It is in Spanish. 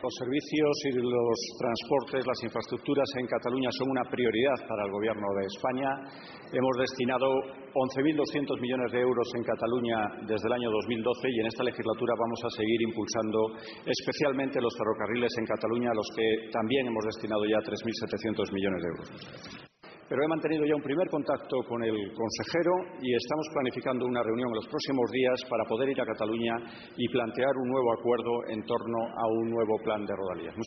Los servicios y los transportes, las infraestructuras en Cataluña son una prioridad para el Gobierno de España. Hemos destinado 11.200 millones de euros en Cataluña desde el año 2012 y en esta legislatura vamos a seguir impulsando especialmente los ferrocarriles en Cataluña, a los que también hemos destinado ya 3.700 millones de euros. Pero he mantenido ya un primer contacto con el consejero y estamos planificando una reunión en los próximos días para poder ir a Cataluña y plantear un nuevo acuerdo en torno a un nuevo plan de Rodalías.